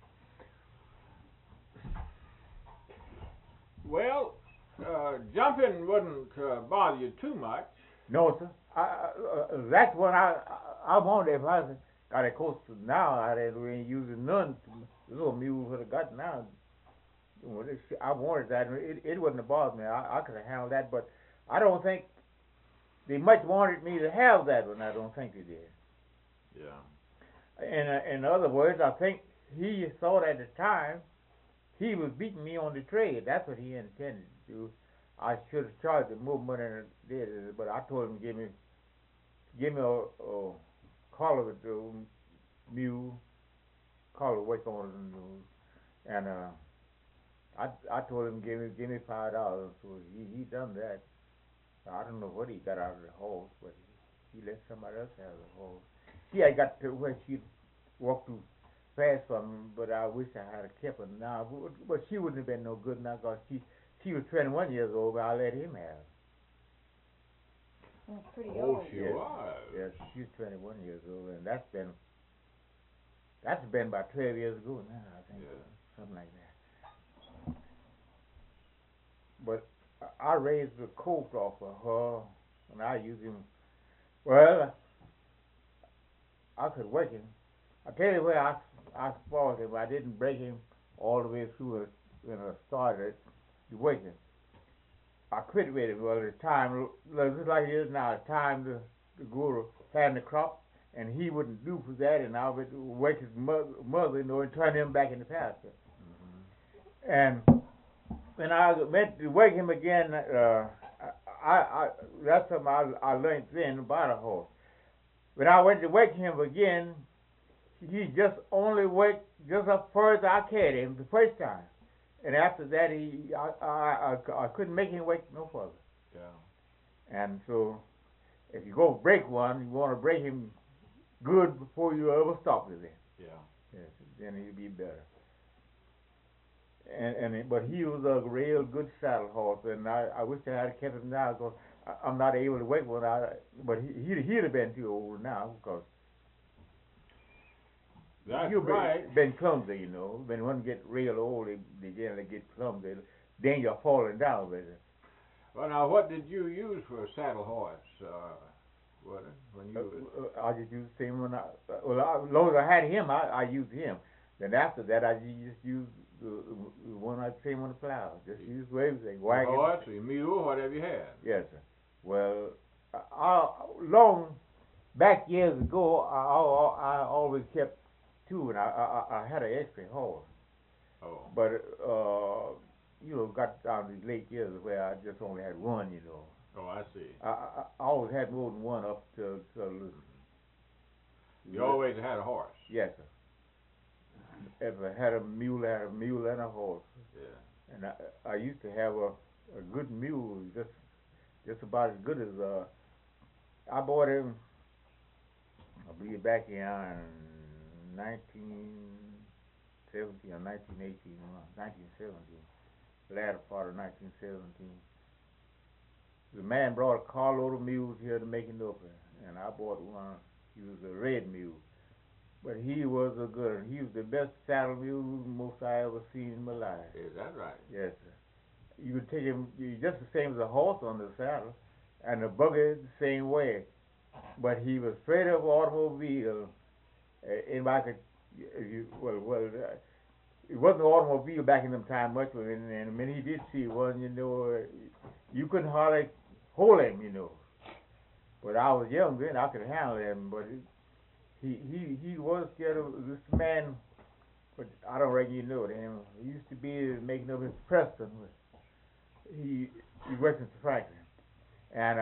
A: Well, jumping wouldn't bother you too much.
B: No, sir. That's what I wonder got it close to now. We ain't using none. The little mule would have got now. Well, I wanted that. It wouldn't have bothered me. I could have handled that, but I don't think they much wanted me to have that one. I don't think they did.
A: Yeah.
B: In other words, I think he thought at the time he was beating me on the trade. That's what he intended to do. I should have charged him more money than I did, but I told him give me a collar with the mule, collar weight on it, and I told him give me $5. So he done that. I don't know what he got out of the horse, but he let somebody else have the horse. She had got to where she walked too fast for me, but I wish I had kept her now. But she wouldn't have been no good now because she was 21 years old, but I let him have her.
C: That's pretty
A: Oh,
C: old.
A: she
B: Yes.
A: was.
B: Yes, she's 21 years old, and that's been about 12 years ago now, I think, something like that. But I raised the colt off of her, and I used him. Well, I could work him. I tell you where I spoiled him. I didn't break him all the way through when I started the working. I quit with him. Well, the time, just like it is now, it's time to go to plant the crop, and he wouldn't do for that, and I would wake his mother, and turn him back in the pasture. Mm-hmm. And when I went to wake him again, I that's something I learned then about a horse. When I went to wake him again, he just only waked just up far as I carried him the first time. And after that, I couldn't make him wake no further.
A: Yeah.
B: And so, if you go break one, you want to break him good before you ever stop with him.
A: Yeah.
B: Yes, then he'll be better. But he was a real good saddle horse, and I wish I had kept him now because I'm not able to wake one. But he'd have been too old now because
A: That's
B: you've
A: right.
B: been clumsy, When one get real old, they generally get clumsy. Then you're falling down with it.
A: Well, now, what did you use for a saddle horse, when you was...
B: I just used the same one. As long as I had him, I used him. Then after that, I just used the one I same on the plow. Just use everything. Wagon.
A: Horse, or mule, whatever you had.
B: Yes, sir. Well, long back years ago, I always kept two, and I had an extra horse.
A: Oh.
B: But got down to these late years where I just only had one.
A: Oh, I see.
B: I always had more than one up to
A: You always had a horse.
B: Yes, sir. If I had a mule, I had a mule and a horse.
A: Yeah.
B: And I used to have a good mule, just about as good as I bought him. I believe back in 1917 or 1918, 1917, latter part of 1917. The man brought a carload of mules here to Macon-Open, and I bought one. He was a red mule, but he was a good one. He was the best saddle mule most I ever seen in my life.
A: Is that right?
B: Yes, sir. You could take him just the same as a horse on the saddle, and the buggy the same way. But he was straight up automobile. Anybody could, it wasn't an automobile back in them time much, and when he did see one, you couldn't hardly hold him, But I was young then, I could handle him, but he was scared of this man, but I don't reckon you know him. He used to be making up his Preston. He worked in Franklin. And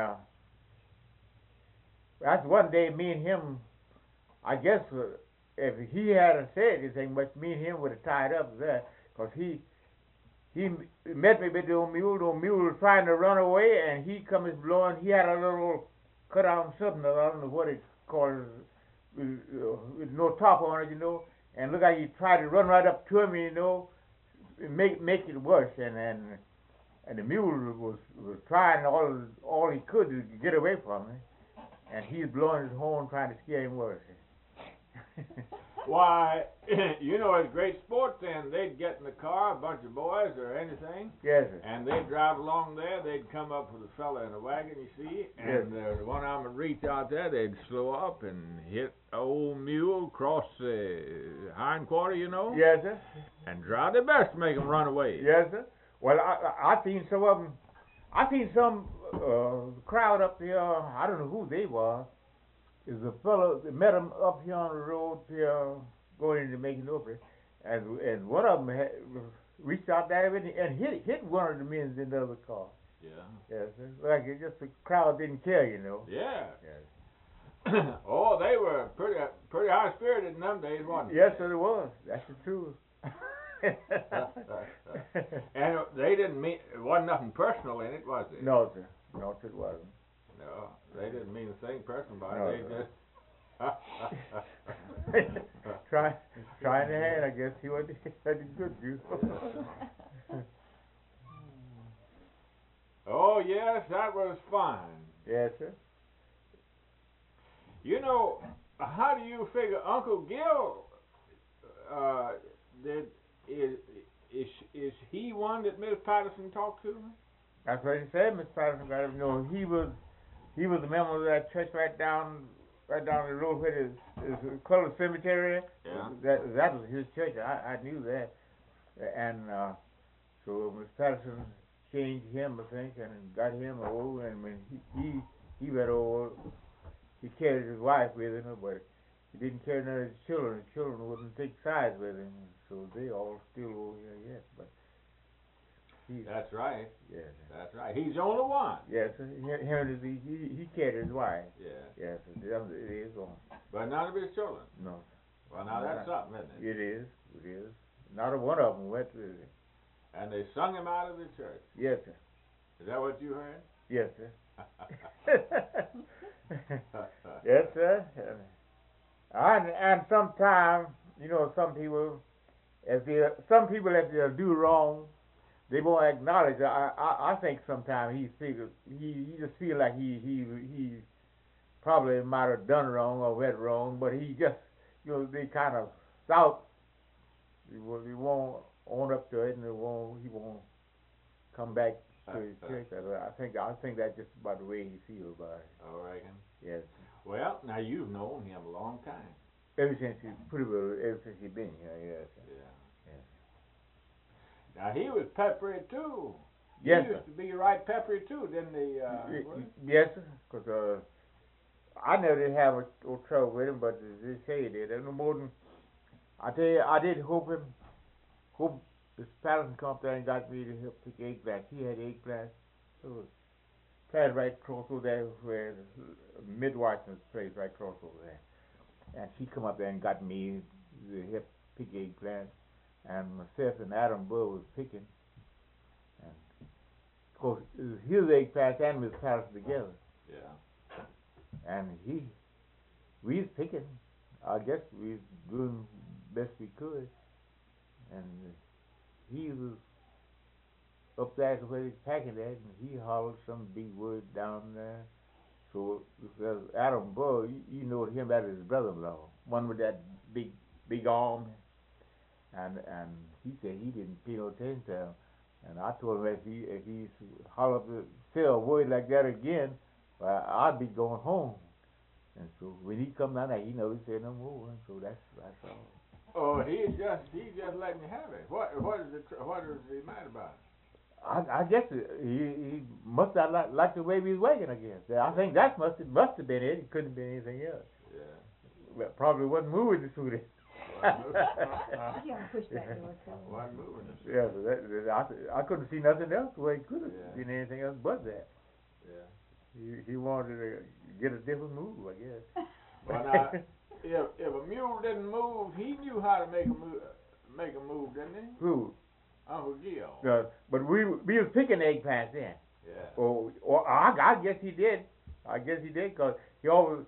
B: that's one day me and him, I guess if he hadn't said anything, but me and him would have tied up there, because he met me with the mule. The mule was trying to run away, and he come blowing. He had a little cut on something, I don't know what it's called, with no top on it, and look how he tried to run right up to me, make it worse, and the mule was trying all he could to get away from me, and he's blowing his horn trying to scare him worse.
A: Why, you know, it's great sport then. They'd get in the car, a bunch of boys or anything,
B: Yes, sir.
A: and they'd drive along there. They'd come up with a fella in a wagon, you see, and one of them would reach out there. They'd slow up and hit a old mule across the hind quarter, you know,
B: Yes, sir.
A: and try their best to make him run away.
B: Yes, sir. Well, I seen some of them. I seen some crowd up here. I don't know who they were. There's a fellow that met him up here on the road here, going into making over, and one of them reached out there and hit one of the men in the other car.
A: Yeah.
B: Yes, sir. Like it just the crowd didn't care, you know.
A: Yeah.
B: Yes.
A: Oh, they were pretty high spirited in them days, wasn't they?
B: Yes, sir, it was. That's the truth.
A: And they didn't mean it wasn't nothing personal in it, was it?
B: No, sir. No, sir, it wasn't.
A: No, they didn't mean a thing personal by
B: No,
A: it. They just
B: Trying the hand, I guess. He was had good juice.
A: Oh yes, that was fine.
B: Yes, sir.
A: You know, how do you figure Uncle Gil is he one that Miss Patterson talked to?
B: That's what he said, Miss Patterson. Got him. You know, he was a member of that church right down the road where is Colored Cemetery.
A: Yeah.
B: That was his church. I knew that, and so Miss Patterson changed him, I think, and got him over. And when he went over, he carried his wife with him, but he didn't carry none of his children. His children wouldn't take sides with him, so they all still over here yet. But
A: that's right.
B: Yes.
A: That's right. He's the only one.
B: Yes, sir. He carried his wife.
A: Yeah.
B: Yes, it is on.
A: But none of his children.
B: No.
A: Well, now that's something, isn't it?
B: It is. It is. Not a one of them went to it.
A: And they sung him out of the church.
B: Yes, sir.
A: Is that what you heard?
B: Yes, sir. Yes, sir. And sometimes, you know, some people, if they do wrong, they won't acknowledge. I think sometimes he just feel like he probably might have done wrong or went wrong, but he just, you know, they kind of doubt. He won't own up to it, and he won't come back to his church. I think that's just about the way he feels about it.
A: I reckon.
B: Yes.
A: Well, now you've known him a long time.
B: Ever since he's been here, yes.
A: Yeah.
B: Yes. Yeah.
A: Now he was peppery too.
B: Yes,
A: He used to be right peppery too, didn't he?
B: Yes, sir. Because I never did have no trouble with him, but they say he did. No more than I tell you, I did hope this Patterson come up there and got me to help pick eggplants. He had eggplants. It was planted right across over there where Midwestern's place, right across over there. And she come up there and got me to help pick eggplants. And myself and Adam Bull was picking. And of course, it was his eggplants and Miss Patterson together.
A: Yeah.
B: And we was picking. I guess we was doing best we could. And he was up there where he's packing that, and he hollered some big word down there. So Adam Bull, you know him as his brother-in-law, one with that big arm. And he said he didn't pay no attention to him. And I told him if he hollered say a word like that again, well, I'd be going home. And so when he come down there, he never said no more. And so that's all.
A: Oh, he's just letting you have it. What is he mad about?
B: I guess he must not like the way we was working. I guess I think that must have been it. It couldn't have been anything else.
A: Yeah.
B: Well, probably wasn't moving the suit.
D: You gotta push that door so.
A: Wasn't moving the suit.
B: Yeah, so I couldn't see nothing else where he could have
A: Yeah.
B: seen anything else but that.
A: Yeah.
B: He wanted to get a different move, I guess.
A: Well, now, if a mule didn't move, he knew how to make a move, didn't he?
B: Who?
A: Uncle Gil.
B: But we was picking eggplants then.
A: Yeah.
B: Or I guess he did. I guess he did, cause he always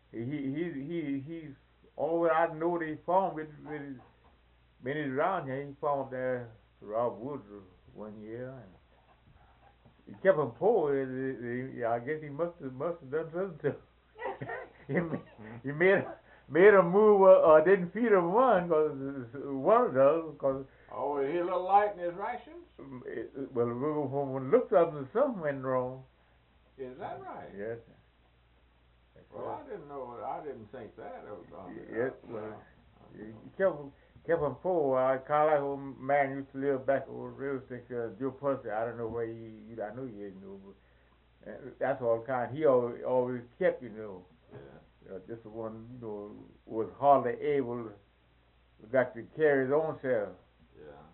B: he's always I know that he farmed with his, when he's around here. He farmed there Rob Woods one year, and he kept him poor. I guess he must have done something to him. He made made him move or didn't feed him one of those because
A: Oh, is he a little light in his rations?
B: well when looked up and something went wrong.
A: Is that right?
B: Yes.
A: Well, I didn't know. I didn't think that.
B: Yes. Well, he kept him poor. I call that old man used to live back over River Station, Joe Pussy. I don't know where I know he didn't know, but that's all kind. He always kept,
A: Yeah.
B: just the one, was hardly able, got to carry his own self.
A: Yeah.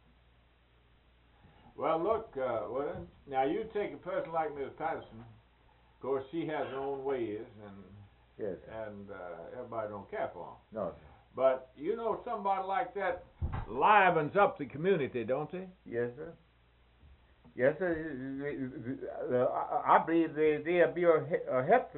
A: Well, look, William, now you take a person like Miss Patterson. Of course, she has her own ways,
B: Yes.
A: and everybody don't care for them.
B: No.
A: But somebody like that livens up the community, don't they?
B: Yes, sir. Yes, sir. I believe they'll be a help to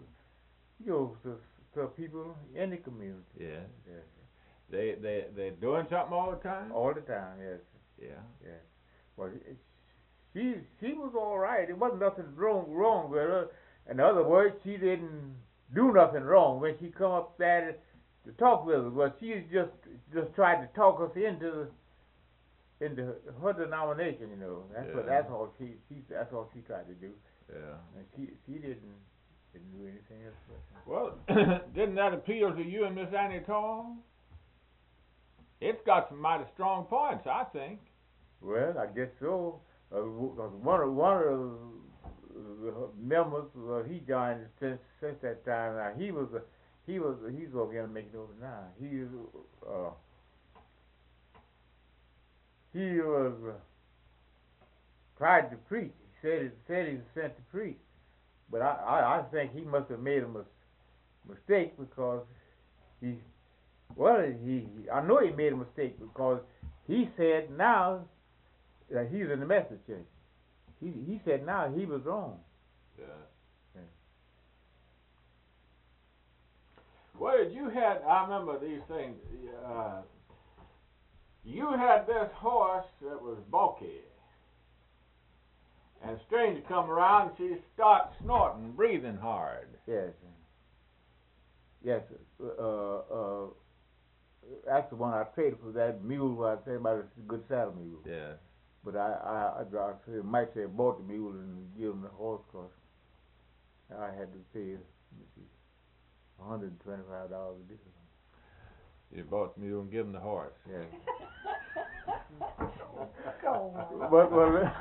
B: people in the community.
A: Yeah.
B: Yes.
A: They're doing something all the time.
B: All the time. Yes.
A: Yeah.
B: Yes. Well, she was all right. There wasn't nothing wrong with her. In other words, she didn't do nothing wrong when she come up there to talk with us. Well, she just tried to talk us into her denomination. That's all she tried to do.
A: Yeah.
B: And she didn't do anything else.
A: Well, didn't that appeal to you and Miss Annie Tall? It's got some mighty strong points, I think.
B: Well, I guess so. One of the members, he joined since that time. Now he's over here making it over now. He was tried to preach. He said he was sent to preach, but I think he must have made a mistake because I know he made a mistake because he said now that he's in the Methodist church. He said now he was wrong.
A: Yeah.
B: Yeah.
A: Well, I remember these things. You had this horse that was bulky. And a stranger come around, she starts snorting, breathing hard.
B: Yes. Yes. That's the one I traded for that mule. What I said about a good saddle mule.
A: Yeah.
B: But I might say bought the mule and give him the horse cost. I had to pay $125 a day.
A: You bought the mule and give him the horse.
B: Yeah.
D: Go on.
B: Well,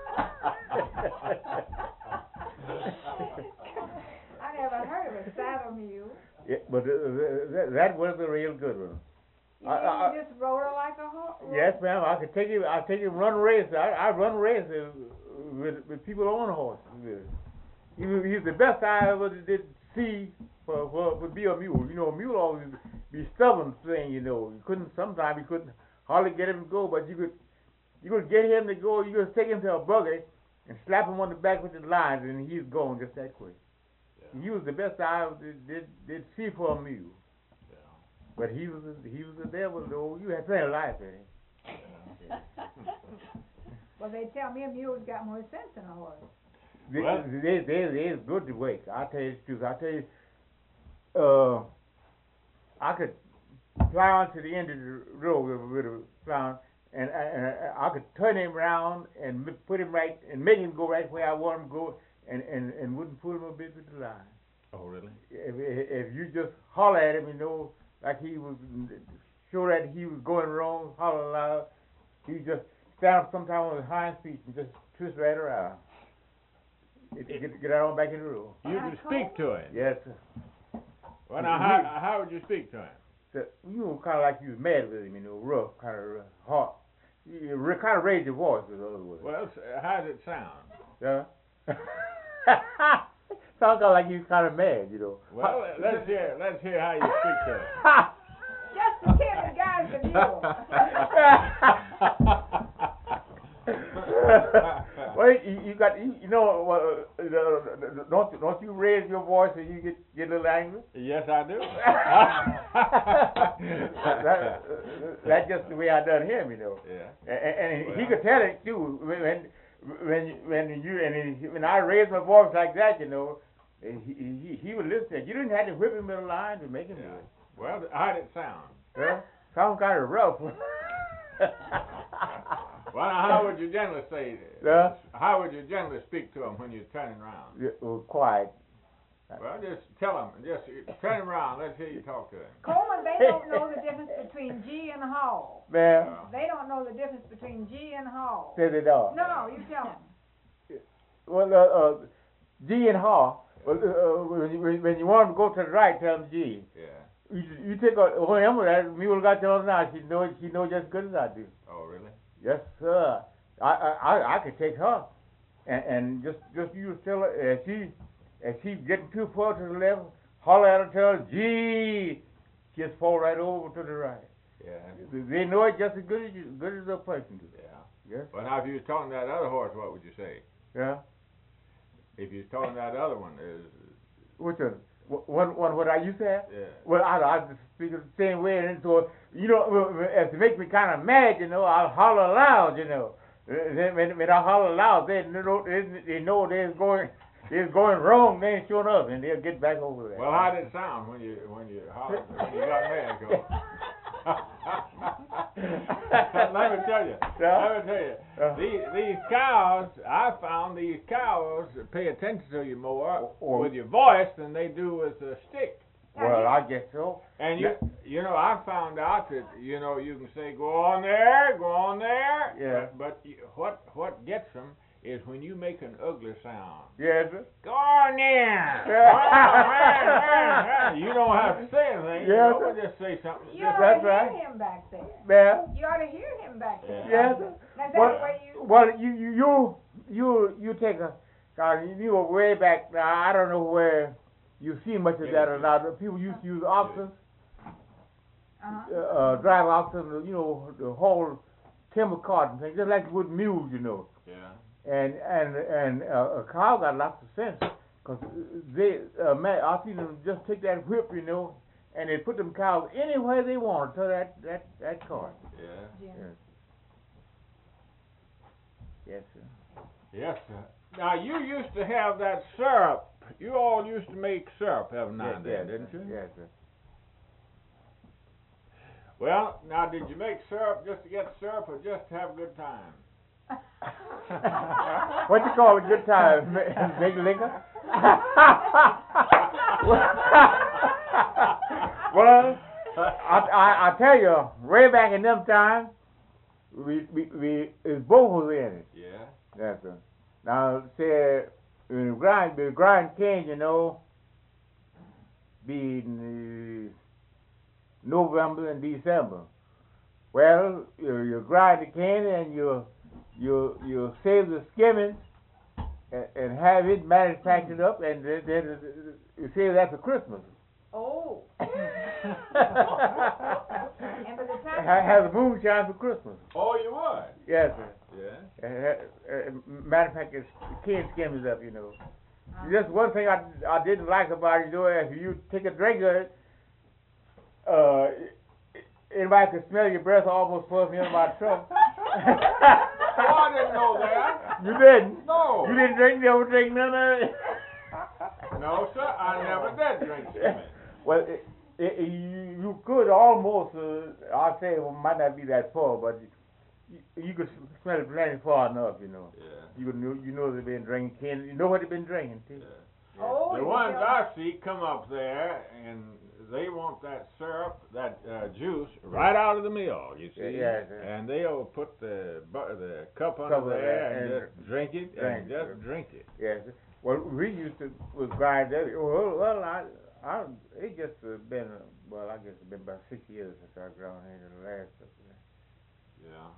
D: I never heard of a saddle mule.
B: yeah, but that was a real good one.
D: You just rode her like a horse?
B: Yes, ma'am. I could take him. Run races. I run races with people on horses. He's the best I ever did see for be a mule. A mule always be stubborn thing. Sometimes you couldn't hardly get him to go, but you could get him to go. You could take him to a buggy and slap him on the back with the lines, and he's gone just that quick. Yeah. He was the best I ever did see for a mule. But he was the devil, though. You had plenty of life in him.
A: Yeah.
D: Well, they tell me a mule's got more sense than a horse.
B: They're good to wake. I'll tell you the truth. I could fly onto the end of the road with a plow, and I could turn him around and put him right and make him go right where I want him to go, and wouldn't pull him a bit with the line.
A: Oh, really?
B: If you just holler at him, like he was sure that he was going wrong, holler loud, he just stand up sometime on his hind feet and just twist right around. Get out on back in the road.
A: You could speak to him?
B: Yes, sir.
A: Well, now, how would you speak to him?
B: So, kind of like you was mad with him, rough, kind of hard. You kind of raise your voice, in other words.
A: Well, how does it sound?
B: Yeah. Sounds like you was kind of mad,
A: Well, let's hear how you speak to him.
D: Just the kid that guides the mule.
B: Well, you got don't you raise your voice and you get a little angry?
A: Yes, I do.
B: That's just the way I done him,
A: Yeah.
B: And he could tell it too when I raise my voice like that, And he would listen. You didn't have to whip him in the line to make him do
A: Yeah.
B: it.
A: Well, how did it sound?
B: Yeah, sounds kind of rough.
A: Well, how would you generally say?
B: Yeah.
A: How would you generally speak to him when you're turning around?
B: Yeah, quiet.
A: Well, just tell him. Just turn him around. Let's hear you talk to him.
D: Coleman, they don't know the difference between G and Hall.
B: Man,
D: They don't know the difference between G and Hall.
B: say they don't.
D: No, you tell them.
B: Well, G and Hall. Well, when you want to go to the right, tell them G.
A: Yeah.
B: You take a whoever that mule got you on now. She knows just as good as I do.
A: Oh, really?
B: Yes, sir. I could take her, and just you tell her as she getting too far to the left, holler at her, tell her G. Just fall right over to the right.
A: Yeah.
B: They know it just as good as a person do.
A: Yeah.
B: Yes.
A: Well, now, if you was talking that other horse, what would you say?
B: Yeah.
A: If you was talking that other one,
B: Which one? What I used to have?
A: yeah.
B: Well, I just speak the same way, and so as to make me kind of mad, I'll holler loud, When I holler loud, they know they're going wrong. They ain't showing up, and they'll get back over there.
A: Well, how did it sound when you hollered, when you got mad? Go. Let me tell you. These cows, I found these cows pay attention to you more with your voice than they do with a stick.
B: Well, I guess so.
A: And I found out that you can say go on there.
B: Yeah.
A: But what gets them is when you make an ugly sound.
B: Yes, sir.
A: Go on there. You don't have to say anything.
B: Yes,
A: You
B: sir.
A: just say something.
D: You
A: Just-
D: ought
B: That's
D: to
B: right.
D: hear him back there.
B: Yeah.
D: You ought to hear him back there.
B: Yes, sir.
D: Now, that's the way you...
B: You take a. You were way back. Now I don't know where you see much of that or not. People used to use oxen,
D: Uh-huh.
B: drive oxen. The whole timber cart and things, just like with mules,
A: Yeah.
B: And a cow got lots of sense, cause I've seen them just take that whip, and they put them cows anywhere they want to that cart.
A: Yeah.
D: Jim.
B: Yes, sir.
A: Yes, sir. Now you used to have that syrup. You all used to make syrup every now and then, didn't you?
B: Yes, sir.
A: Well, now did you make syrup just to get syrup or just to have a good time?
B: What you call a good time? Make liquor? Well, I tell you, way back in them times, we both was in it.
A: Yeah.
B: Yes, sir. Now, say, the grind cane, be in November and December. Well, you grind the cane and you save the skimmings and have it manufactured up, and then you save that for Christmas.
D: Oh. And by the time...
B: Have the moonshine for Christmas.
A: Oh, you would?
B: Yes, sir.
A: Yeah.
B: Manufacture cane skimmings up, Just one thing I didn't like about it, if you take a drink of it, anybody could smell your breath almost pull me in my trunk.
A: Oh, I didn't know that.
B: You didn't?
A: No.
B: You didn't drink, never drink none of it?
A: No, sir, I never did drink skimming.
B: Well, you could almost, I'll say it might not be that far, but you could smell it plenty far enough,
A: Yeah.
B: You know they've been drinking. You know what they've been drinking, too.
A: Yeah.
D: Oh,
A: The
D: you
A: ones
D: know.
A: I see come up there and they want that syrup, that juice, right out of the mill, you see.
B: Yeah,
A: And they'll put the cup under
B: Cover
A: there
B: and
A: and just drink it and just drink it.
B: Yes. Well, we used to grind that. Well, it just been, I guess it's been about 6 years since I ground into the last of it.
A: Yeah.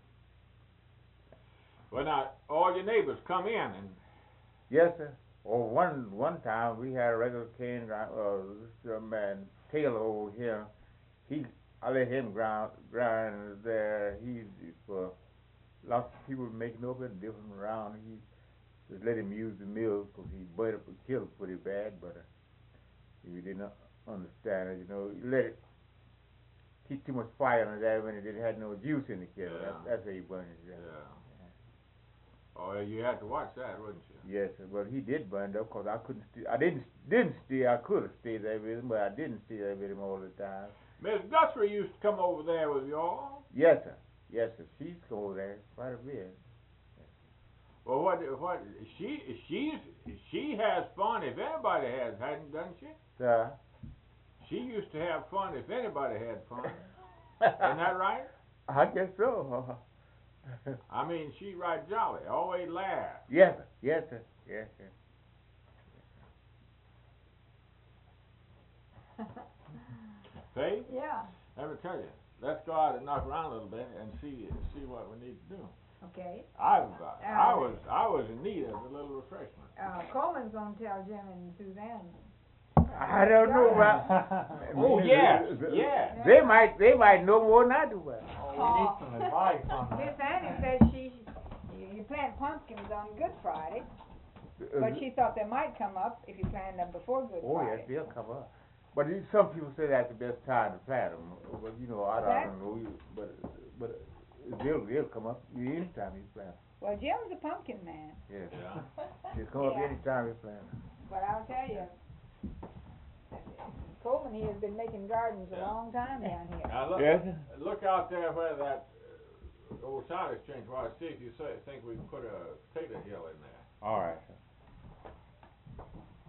A: Well, now, all your neighbors come in and...
B: Yes, sir. Well, one time we had a regular cane this man Taylor over here. I let him grind there. For lots of people making up and different around. He just let him use the mill because he burned up and killed it pretty bad. But we didn't understand it. You let it keep too much fire on that when it didn't have no juice in the kettle.
A: Yeah.
B: That's how you burn it.
A: Yeah. Oh, you had to watch that, wouldn't you?
B: Yes, sir. But he did burn up because I couldn't stay. I didn't stay. I could have stayed there with him, but I didn't stay there with him all the time.
A: Miss Guthrie used to come over there with y'all.
B: Yes, sir. Yes, sir. She's over there quite a bit.
A: Well, what she has fun if anybody hadn't, doesn't she?
B: Sir.
A: She used to have fun if anybody had fun. Isn't that right?
B: I guess so.
A: I mean, she right jolly, always laugh.
B: Yes, sir. Yes, sir. Yes, sir.
A: Faith,
D: Yeah,
A: let me tell you, let's go out and knock around a little bit and see what we need to do.
D: okay.
A: I was in need of a little refreshment.
D: Coleman's gonna tell Jim and Suzanne.
B: I don't know about.
A: Oh yes, yeah.
B: They might know more than I do. About.
E: Oh, we need some advice on that.
D: Miss Annie said you plant pumpkins on Good Friday, but she thought they might come up if you plant them before Good
B: Oh
D: Friday.
B: yes, they'll come up. But some people say that's the best time to plant them. But you know, I don't know. But they'll come up anytime you plant them.
D: Well, Jim's a pumpkin man,
B: Yes.
A: Yeah.
B: They'll come up
D: Yeah.
B: anytime you plant them.
D: but I'll tell you, Coleman here has been making gardens a
A: Yeah.
D: long time down here.
A: Now look,
B: Yes.
A: look out there where that old side exchange was. See if you think we can put a potato hill in there.
B: All right. Sir.